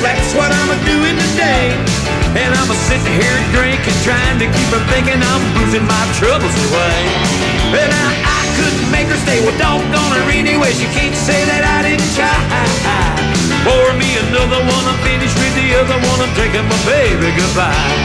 that's what I'm doing today. And I'm sitting here drinking, trying to keep from thinking I'm losing my troubles away. And I couldn't make her stay, well, doggone her anyway. She can't say that I didn't try. Pour me another one, I'm finished with the other one, I'm drinking my baby goodbye.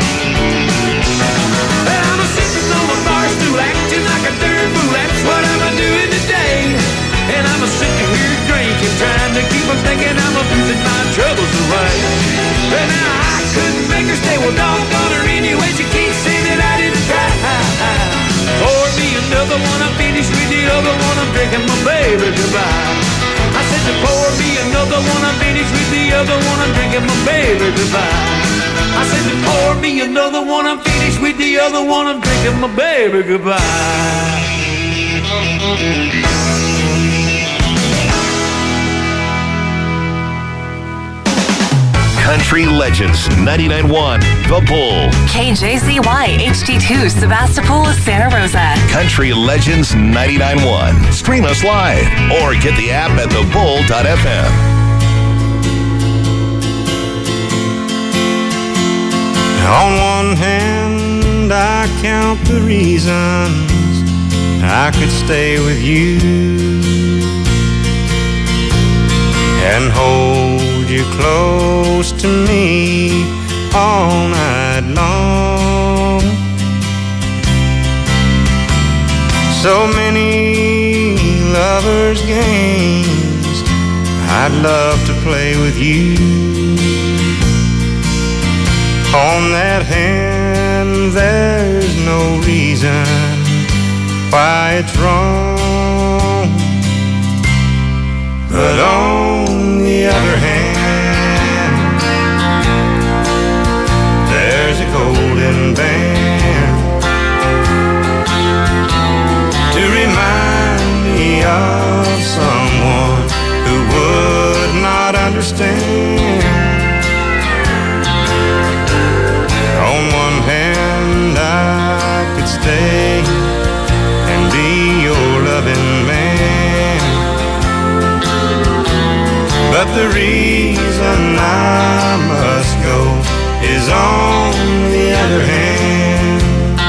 And I'm sitting on the bar stool, acting like a third fool, that's what I'm doing today. And I'm sitting here drinking, trying to keep from thinking I'm losing my troubles away. And now I couldn't make her stay, well, doggone her anyway. She can't say that I didn't try. Pour me another one, I'm finished with the other one, I'm drinking my baby goodbye. I said to pour me another one, I'm finished with the other one, I'm drinking my baby goodbye. I said to pour me another one, I'm finished with the other one, I'm drinking my baby goodbye. Country Legends 99.1 The Bull. KJZY HD2 Sebastopol, Santa Rosa. Country Legends 99.1. Stream us live or get the app at thebull.fm. On one hand, I count the reasons I could stay with you and hold you close to me all night long. So many lovers' games I'd love to play with you. On that hand, there's no reason why it's wrong. But on the other hand, there's a golden band to remind me of someone who would not understand. On one hand, I could stay and be your loving man, but the reason I must go is on the other hand.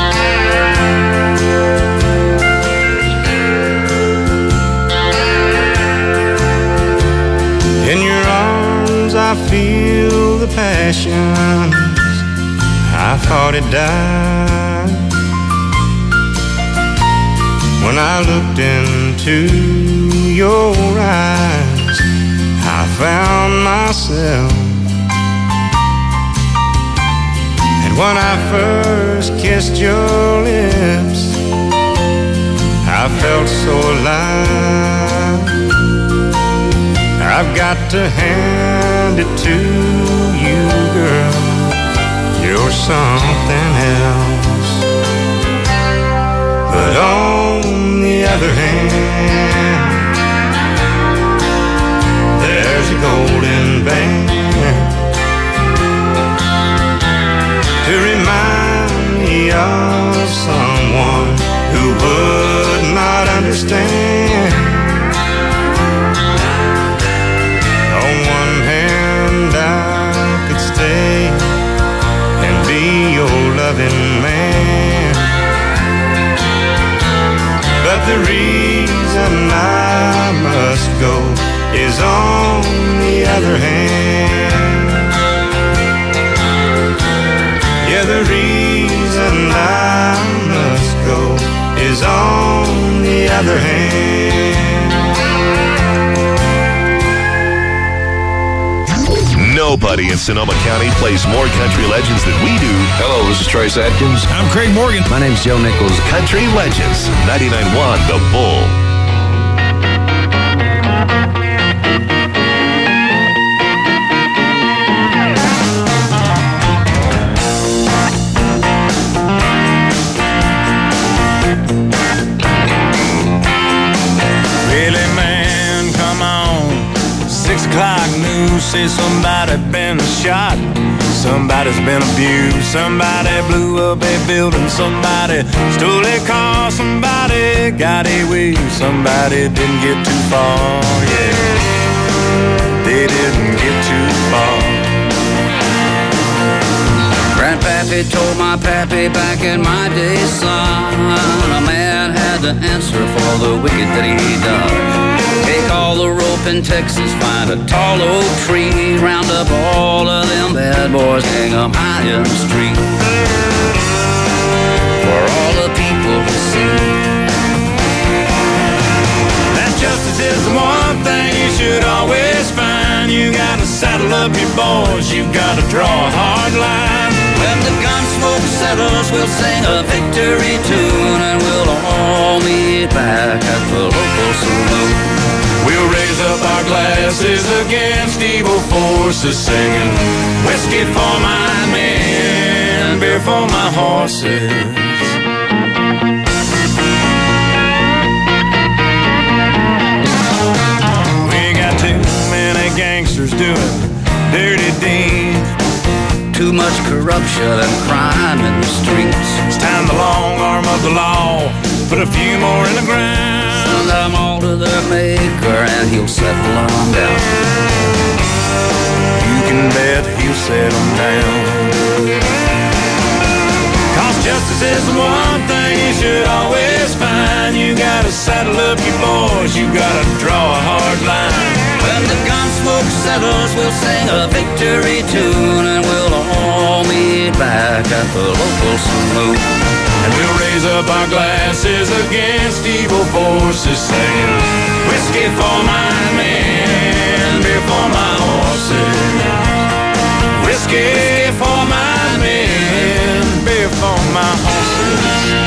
In your arms I feel the passions I thought it died. When I looked into your eyes, I found myself. And when I first kissed your lips, I felt so alive. I've got to hand it to you, girl, you're something else. But on the other hand, there's a golden band to remind me of someone who would not understand. On one hand, I could stay and be your loving man, but the reason I must go is on the other hand. Yeah, the reason I must go is on the other hand. Nobody in Sonoma County plays more country legends than we do. Hello, this is Trace Adkins. I'm Craig Morgan. My name's Joe Nichols. Country Legends 99.1 The Bull. Really, man, come on. 6 o'clock news says somebody been shot. Somebody's been abused. Somebody blew up a building. Somebody stole a car. Somebody got away. Somebody didn't get too far. Yeah, they didn't get too far. pappy told my pappy back in my day, son, a man had to answer for the wicked that he done. Take all the rope in Texas, find a tall oak tree, round up all of them bad boys, hang 'em high in the street for all the people to see. That justice is the one thing you should always find. You gotta saddle up your boys, you gotta draw a hard line. When the gun smoke settles, we'll sing a victory tune, and we'll all meet back at the local saloon. We'll raise up our glasses against evil forces, singing whiskey for my men, beer for my horses. We got too many gangsters doing dirty deeds, too much corruption and crime in the streets. It's time the long arm of the law put a few more in the ground. Send them all to their maker and he'll settle them down. You can bet he'll settle them down. Cause justice is the one thing you should always find. You gotta saddle up your boys, you gotta draw a hard line. When the gun smoke settles, we'll sing a victory tune, and we'll all meet back at the local saloon. And we'll raise up our glasses against evil forces, saying whiskey for my men, beer for my horses. Whiskey for my men, beer for my horses.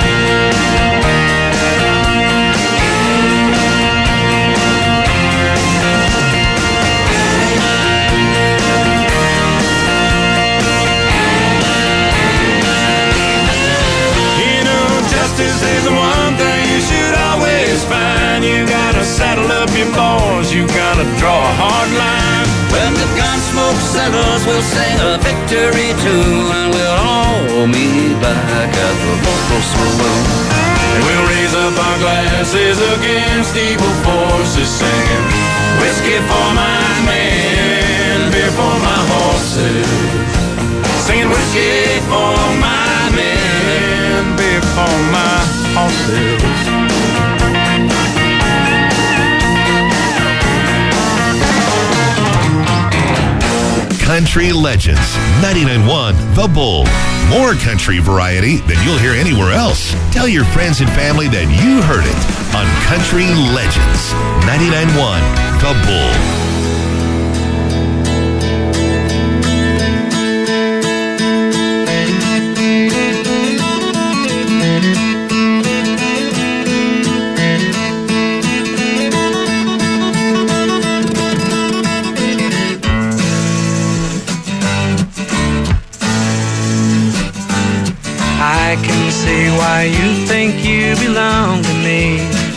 Justice is the one thing you should always find. You gotta saddle up your boys, you gotta draw a hard line. When the gun smoke settles, we'll sing a victory tune, and we'll all meet back at the local saloon. And we'll raise up our glasses against evil forces, singing whiskey for my men, beer for my horses. Singing whiskey for my men, beer for my horses. Country Legends, 99.1 The Bull. More country variety than you'll hear anywhere else. Tell your friends and family that you heard it on Country Legends, 99.1 The Bull. I can see why you think you belong to me.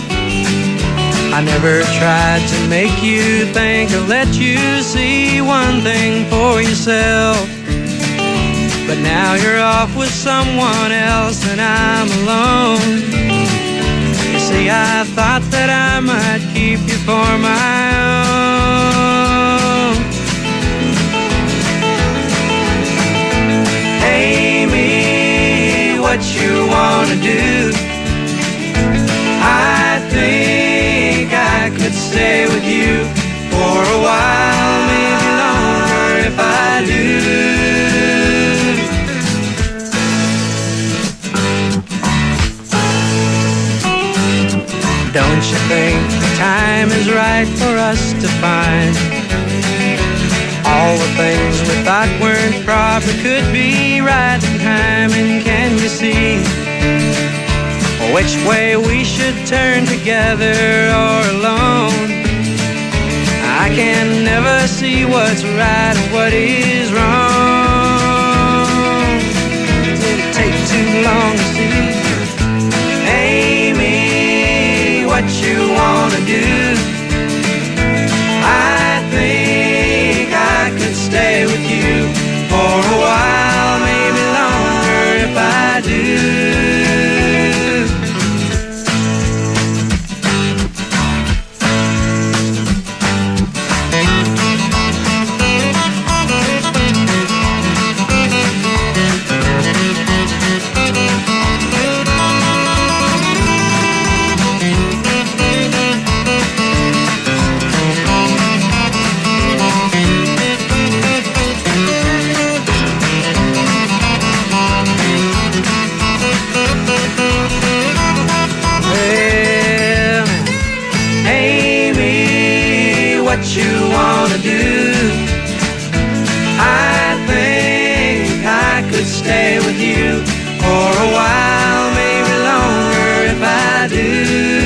I never tried to make you think or let you see one thing for yourself. But now you're off with someone else and I'm alone. You see, I thought that I might keep you for my own. Amy, what you wanna do? I think I could stay with you for a while, maybe longer if I do. Don't you think the time is right for us to find all the things we thought weren't proper could be right in time? And can you see which way we should turn, together or alone? I can never see what's right and what is wrong. Did it take too long to see? Amy, what you wanna do? I think I could stay with you for a while, maybe longer if I do. wanna do. I think I could stay with you for a while, maybe longer if I do.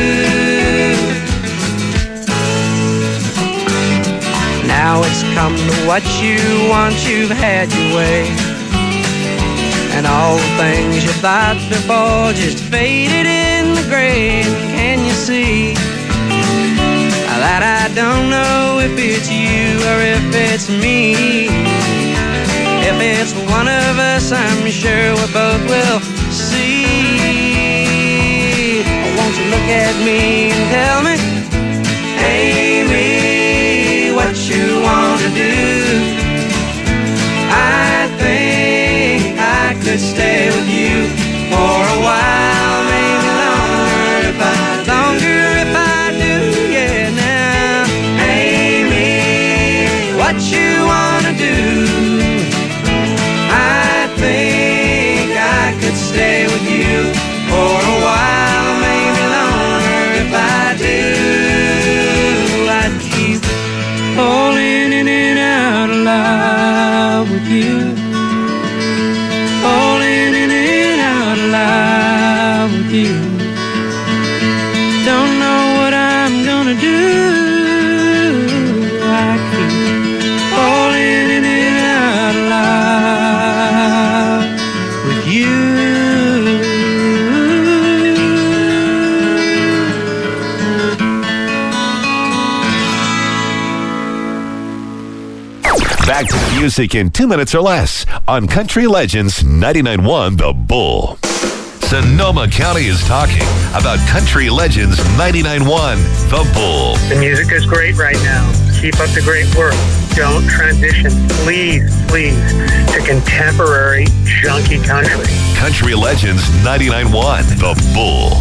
Now it's come to what you want, you've had your way, and all the things you thought before just faded in the gray. Can you see that I don't know if it's you or if it's me? If it's one of us, I'm sure we both will see. Won't you look at me and tell me, Amy, what you want to do? I think I could stay with you for a while, maybe longer if I do, yeah. Now, Amy, what you want to do? I think I could stay with you for a while, maybe longer if I do. I'd keep falling in and out of love with you, falling in and out of love with you. Don't know what I'm gonna do. I keep falling in and out of love with you. Back to the music in 2 minutes or less on Country Legends 99.1 The Bull. Sonoma County is talking about Country Legends 99.1 The Bull. The music is great right now. Keep up the great work. Don't transition, please, to contemporary junky country. Country Legends 99.1 The Bull.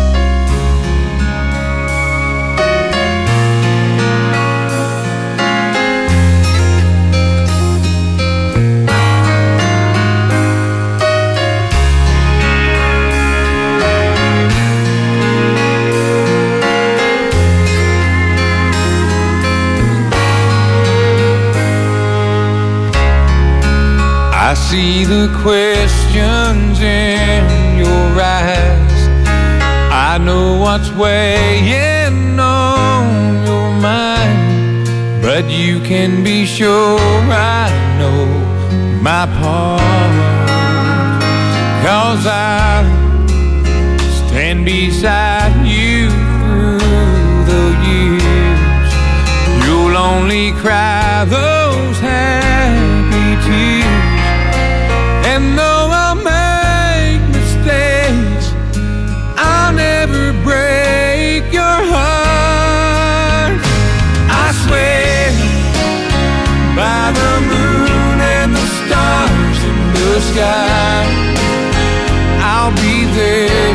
I see the questions in your eyes. I know what's weighing on your mind, but you can be sure I know my part. 'Cause I stand beside you through the years. You'll only cry those happy tears. And though I'll make mistakes, I'll never break your heart. I swear by the moon and the stars in the sky, I'll be there.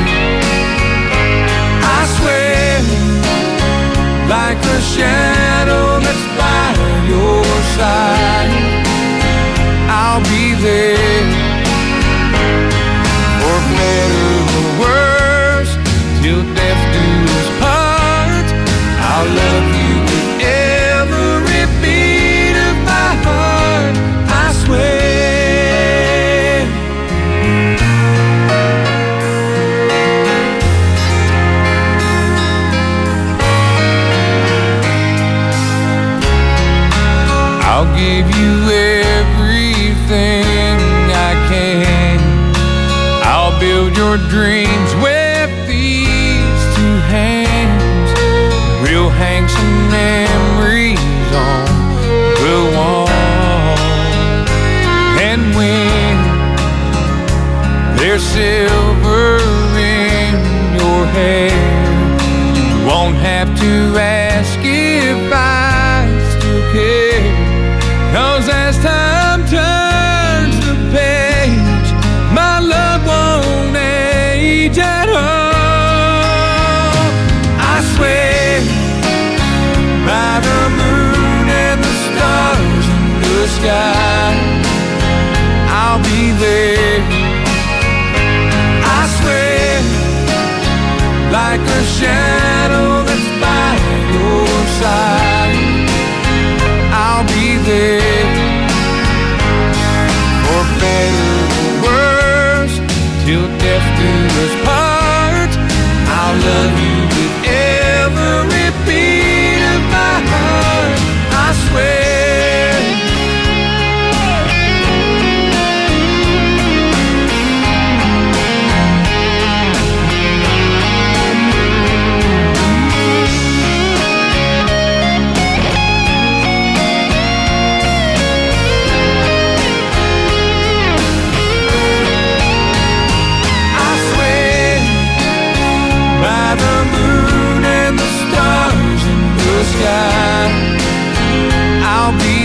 I swear like a shadow that's by your side, I'll be there. For better or worse, till death do us part, I'll love you with every beat of my heart, I swear. I'll give you everything I can. I'll build your dreams with these two hands. We'll hang some memories on the wall. And when there's silver in your hair, you won't have to ask if I still care. 'Cause as time turns the page, my love won't age at all. I swear by the moon and the stars in the sky, I'll be there. I swear like a shadow that's by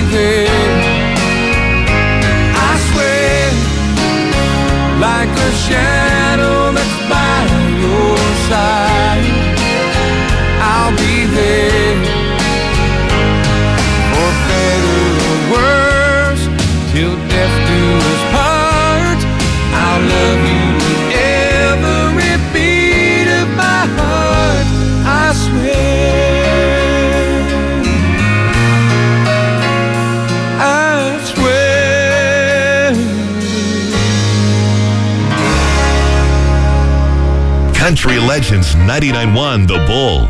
there. I swear, like a shadow that's by your side, I'll be there. For better or worse, till death do us part, I'll love you with every beat of my heart, I swear. I swear. Country Legends 99.1 The Bull.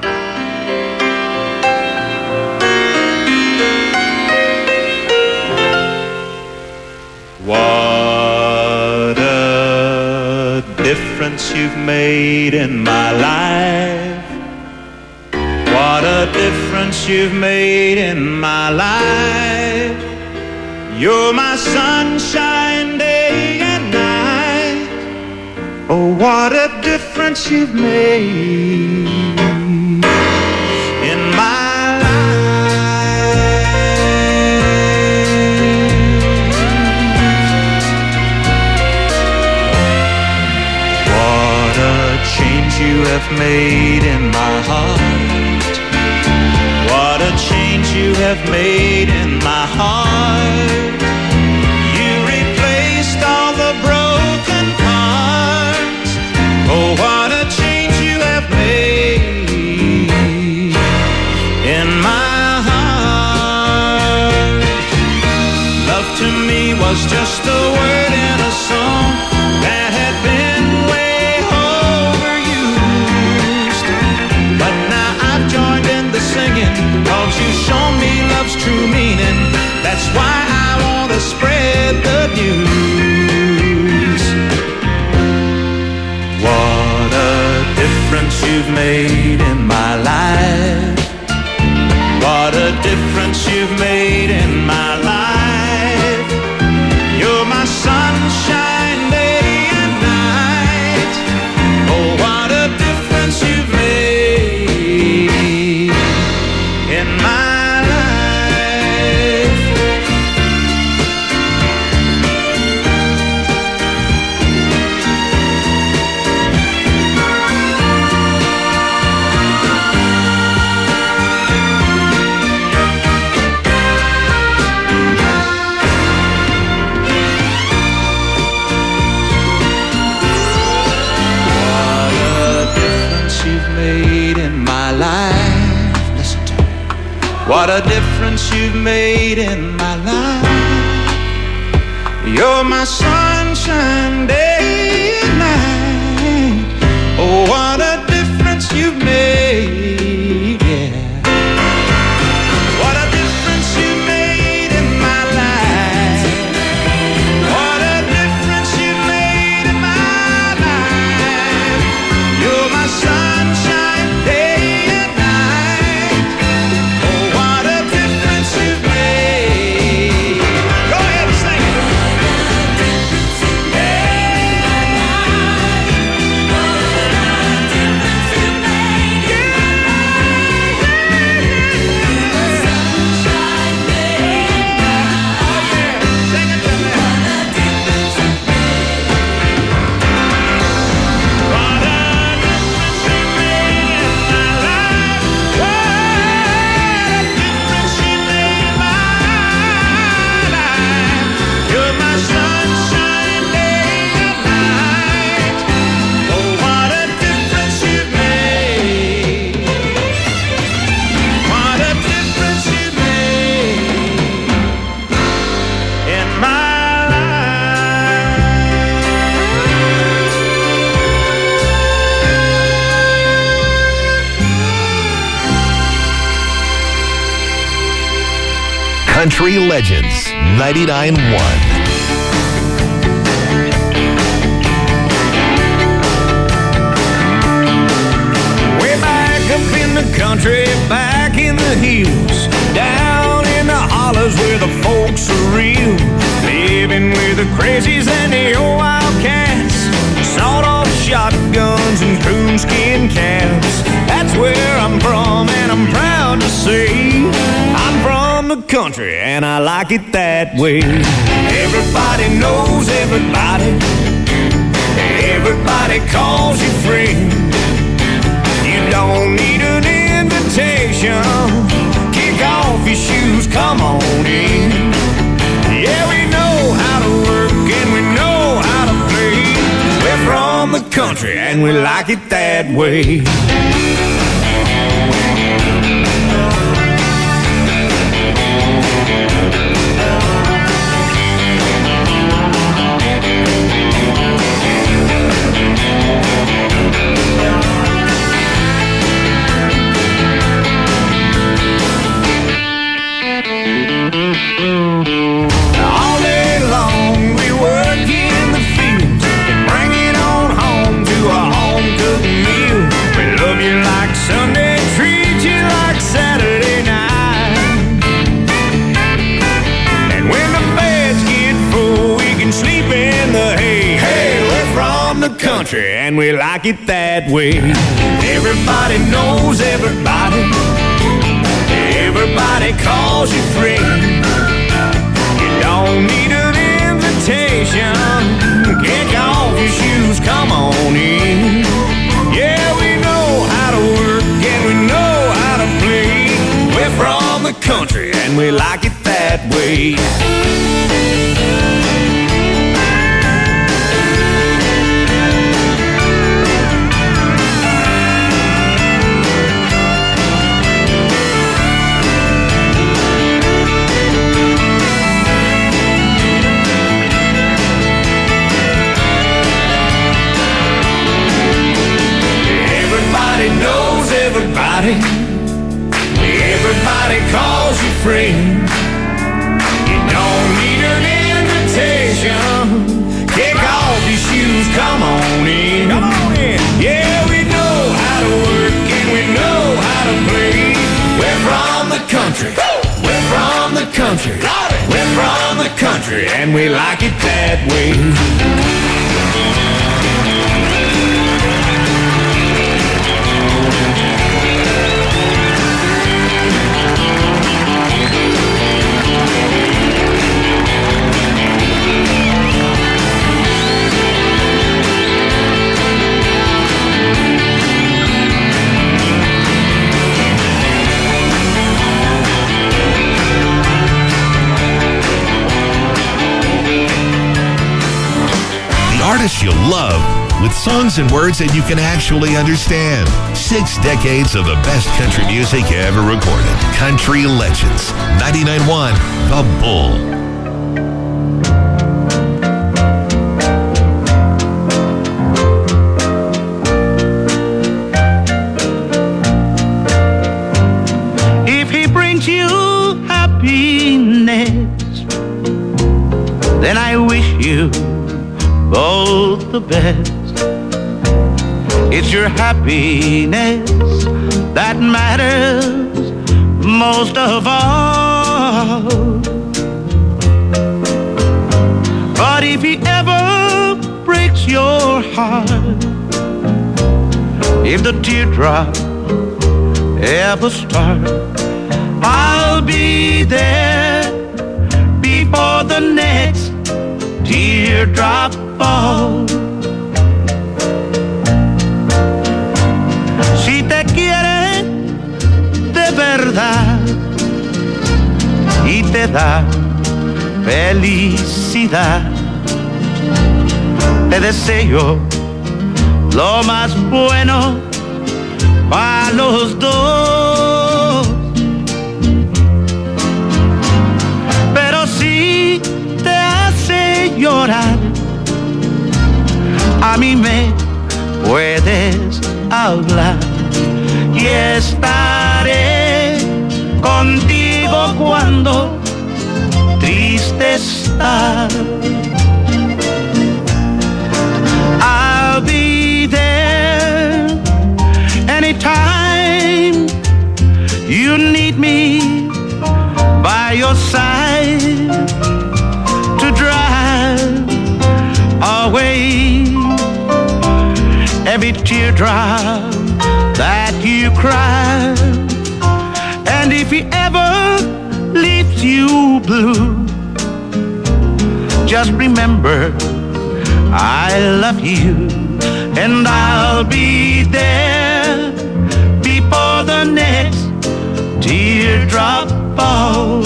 What a difference you've made in my life. What a difference you've made in my life. You're my sunshine day and night. Oh, what a difference you've made in my you have made in my heart. What a change you have made in my heart. You replaced all the broken parts. Oh, what a change you have made in my heart. Love to me was just a word in a song that had been singing, 'cause you've shown me love's true meaning. That's why I want to spread the news. What a difference you've made in my life. What a difference you've made in my life. You're my sunshine day and night. Oh, what a difference you've made in my life. What a difference you've made in my life. Listen to me. What a difference you've made in my life. You're my sunshine day and night. Oh, what a difference you've made, yeah. What a difference you've made in my life. What a difference you've made in my life. You're my sunshine day and night. Oh, what a difference you've made. Go ahead and sing it. Country Legends 99.1. Way back up in the country, back in the hills, down in the hollers where the folks are real, living with the crazies and the old wildcats, sawed-off shotguns and coonskin caps. That's where I'm from, and I'm proud to say I'm from the country, and I like it that way. Everybody knows everybody. Everybody calls you friend. You don't need an invitation. Kick off your shoes, come on in. Yeah, we know how to work and we know how to play. We're from the country and we like it that way. All day long we work in the fields and bring it on home to a home-cooked meal. We love you like Sunday, treat you like Saturday night. And when the beds get full, we can sleep in the hay. Hey, we're from the country and we like it that way. Everybody knows everybody. Everybody calls you friend. You don't need an invitation. Kick off your shoes, come on in. Yeah, we know how to work and we know how to play. We're from the country and we like it that way. Knows everybody. Everybody calls you friend. You don't need an invitation. Kick off your shoes, come on in. Come on in. Yeah, we know how to work and we know how to play. We're from the country. We're from the country. We're from the country and we like it that way. Artists you'll love with songs and words that you can actually understand. 6 decades of the best country music ever recorded. Country Legends. 99.1 The Bull. If he brings you happiness, then I wish you both the best. It's your happiness that matters most of all. But if he ever breaks your heart, if the teardrop ever starts, I'll be there before the next teardrop falls. Si te quiere de verdad y te da felicidad, te deseo lo más bueno para los dos. Pero si te hace llorar, a mí me puedes hablar y estaré contigo cuando triste estás. I'll be there anytime you need me by your side to drive away every teardrop that you cry. And if he ever leaves makes you blue, just remember I love you, and I'll be there before the next teardrop falls.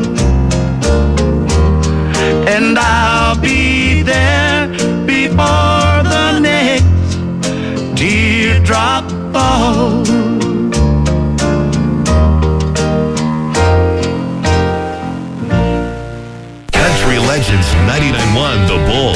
And I'll be there before the next teardrop falls. Country Legends 99.1 The Bull.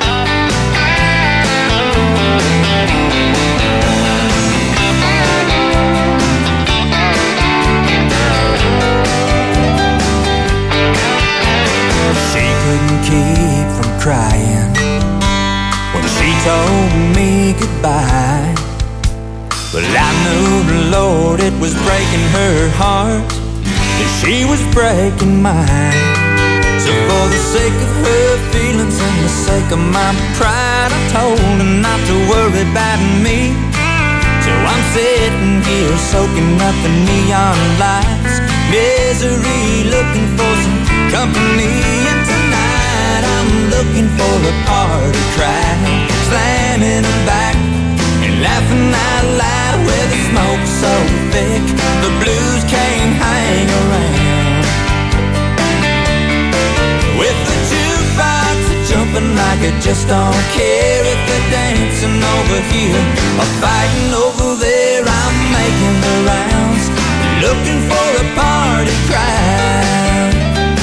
She couldn't keep from crying when she told me goodbye. But I knew the Lord, it was breaking her heart, and she was breaking mine. So for the sake of her feelings and the sake of my pride, I told her not to worry about me. So I'm sitting here soaking up the neon lights, misery, looking for some company. And tonight I'm looking for a party crowd, slamming them back and laughing out loud. Where the smoke's so thick, the blues can't hang around. With the jukebox jumping like it just don't care. If they're dancing over here or fighting over there, I'm making the rounds, looking for a party crowd.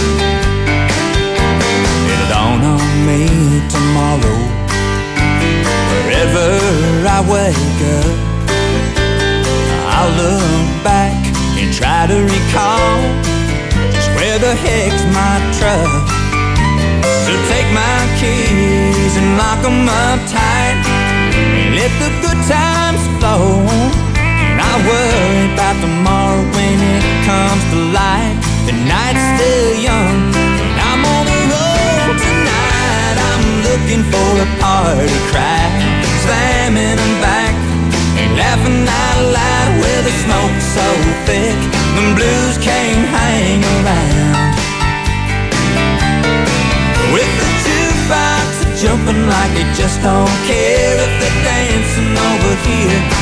It'll dawn on me tomorrow, wherever I wake up, I'll look back and try to recall just where the heck's my truck. So take my keys and lock them up tight, and let the good times flow. And I worry about tomorrow when it comes to light. The night's still young, and I'm on the road tonight. I'm looking for a party crowd, slamming them back and laughing out loud. Where the smoke's so thick, them blues can't hang around. With the jukebox jumping like they just don't care. If they're dancing over here